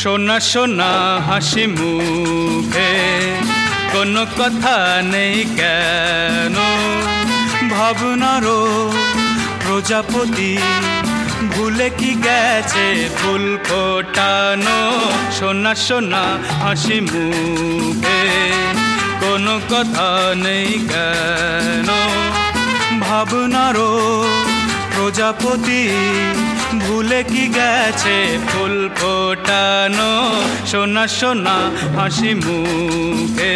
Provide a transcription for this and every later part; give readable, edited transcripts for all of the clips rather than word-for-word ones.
সোনা সোনা হাসি মুখে কোনো কথা নেই কেন, ভাবনারও প্রজাপতি ভুলে কি গেছে ফুল ফোটানো। সোনা সোনা হাসি মুখে কোনো কথা নেই কেন, ভাবনারও প্রজাপতি ভুলে কি গেছে ফুল ফোটানো। সোনা সোনা হাসি মুখে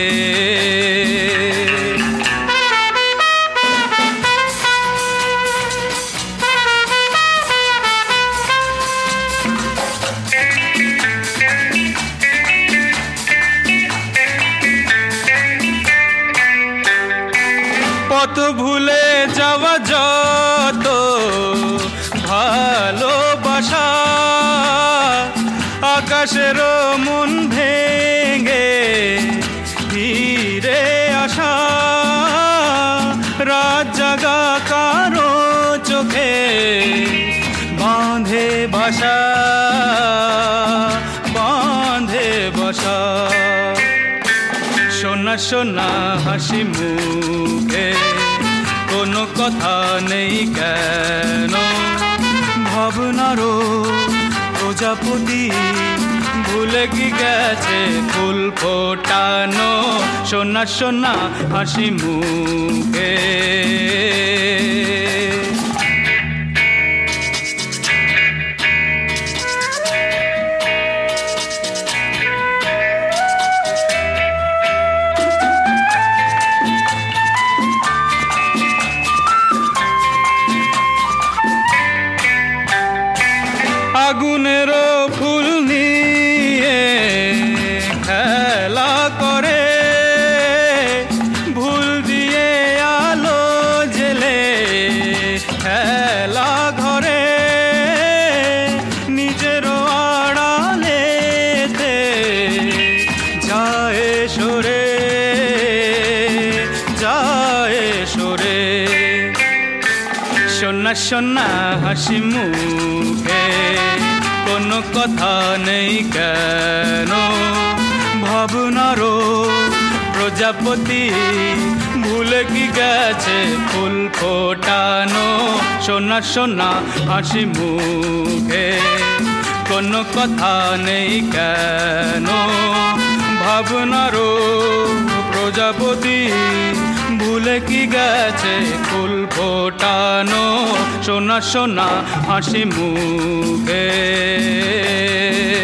পথ ভুলে যাওয়া যত ভালোবাসা, আকাশের মন ভেঙে ফিরে আসা, রাত জাগা কারো চোখে বাঁধে বাসা, বাঁধে বাসা। সোনা সোনা হাসি মুখে কোনো কথা নেই কেন, ভাবনারও প্রজাপতি ভুলে কি গেছে ফুল ফোটানো। সোনা সোনা হাসি মুখে আগুনের ফুল নিয়ে খেলা করে, ভুল দিয়ে আলো জেলে খেলা ঘরে, নিজের আড়ালেতে যায় সরে, যায় সরে। সোনা সোনা হাসি মুখে কোনো কথা নেই কেন, ভাবনারও প্রজাপতি ভুলে কি গেছে ফুল ফোটানো। সোনা সোনা হাসি মুখে কোনো কথা নেই কেন, ভাবনারও প্রজাপতি ভুলে কি গেছে ফুল ফোটানো। সোনা সোনা হাসি মুখে।